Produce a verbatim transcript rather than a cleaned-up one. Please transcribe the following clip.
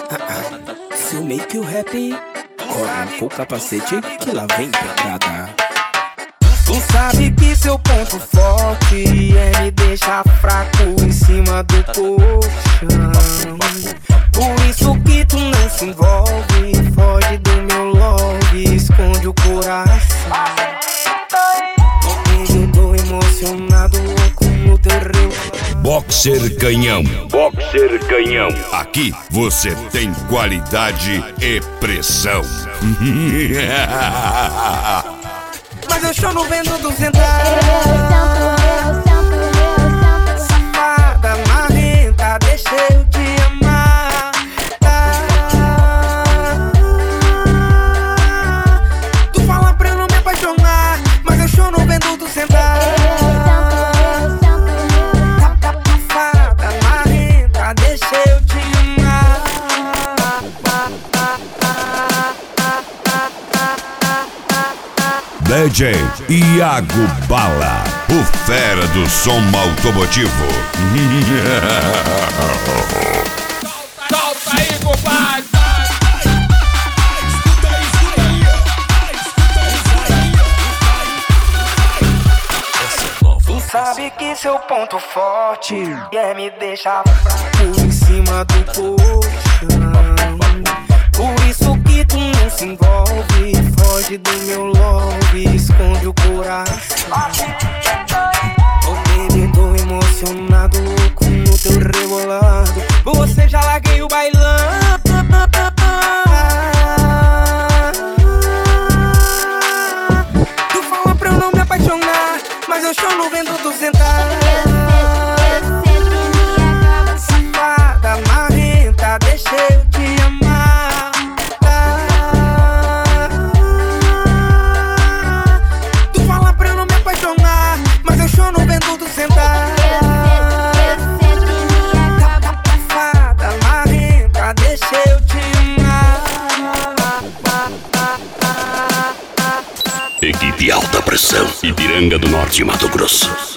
Se eu make you happy, corre com o capacete que lá vem pedrada. Tu sabe que seu ponto forte é me deixar fraco em cima do colchão. Por isso que tu não se envolve, foge do meu love, esconde o coração. Eu tô emocionado, louco no teu rio. Boxer Canhão. Boxer Canhão. Aqui você tem qualidade e pressão. Mas eu estou no vendo do central. Safada, marrenta, deixa eu te amar. Tu fala pra eu não me apaixonar, mas eu estou no vendo do central. Safada, marrenta, deixa eu te amar. D J Iago Bala, o fera do som automotivo. Solta aí, compadre. Tu sabe que seu ponto forte é me deixar fraco em cima do colchão. Por isso que tu não se envolve, foge do meu love, esconde o coração. Oh baby, tô emocionado, louco no teu rebolado. Você já larguei o bailão. Tu fala pra eu não me apaixonar, mas eu estou no vendo do central. Safada, marrenta, deixa eu te amar. Tu fala pra eu não me apaixonar, mas eu estou no vendo do central. Safada, marrenta, deixa eu te amar. Equipe Alta Pressão, Ipiranga do Norte, Mato Grosso.